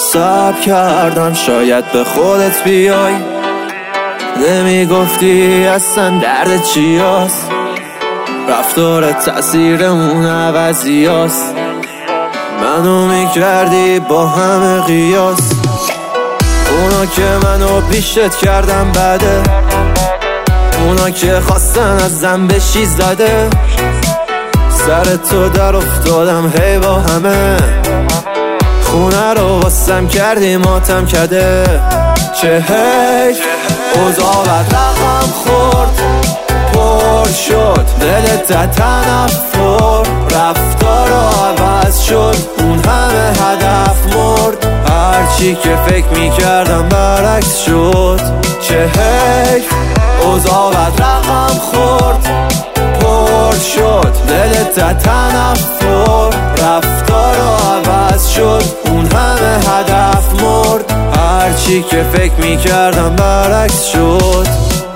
صبر کردم شاید به خودت بیای، نمیگفتی اصلا درد چی هست، رفتار تأثیرمون عوضی هست، منو میکردی با همه قیاس. اونا که منو پیشت کردم بده، اونا که خواستن ازم بشی زده، سر تو در افتادم هی با همه، خونه رو واسم کردی ماتم کده. چه حیف اوضاعت رقم خورد، پر شد دلت تنفر، رفتار رو عوض شد اون همه هدف مرد، هرچی که فکر میکردم برعکس شد. چه حیف اوضاعت رقم خورد، پر شد دلت تنفر، رفتار رو عوض شد اون همه هدف مرد، هرچی که فکر میکردم برعکس شد.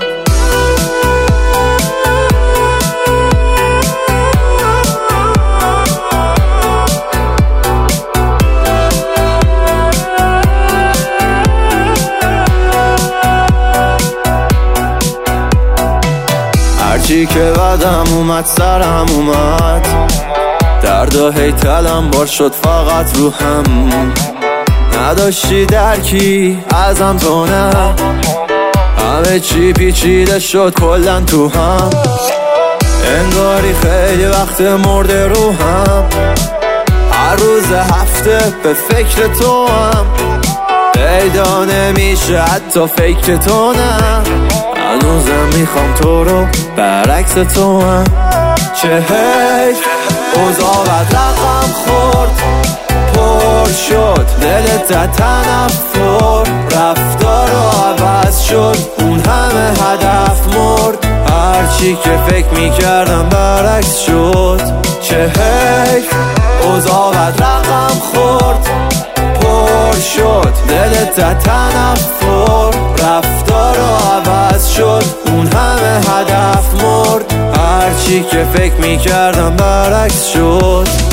هرچی که بعدم اومد سرم اومد، درد و هیتلم بار شد فقط رو هم، نداشتی درکی ازم تو نه، همه چی پیچیده شد کلن تو هم، انگاری خیلی وقت مرده رو هم، هر روز هفته به فکر تو هم، پیدا نمیشه حتی فکر تو نه، هنوزم میخوام تو رو برعکس تو هم. چه حیف اوضاعت رقم خورد، پر شد دلت تنفر، رفتار رو عوض شد اون همه هدف مرد، هرچی که فکر میکردم برعکس شد. چه حیف اوضاعت رقم خورد، پر شد دلت تنفر، رفتار رو عوض شد اون همه هدف مرد، هرچی که فکر میکردم برعکس شد.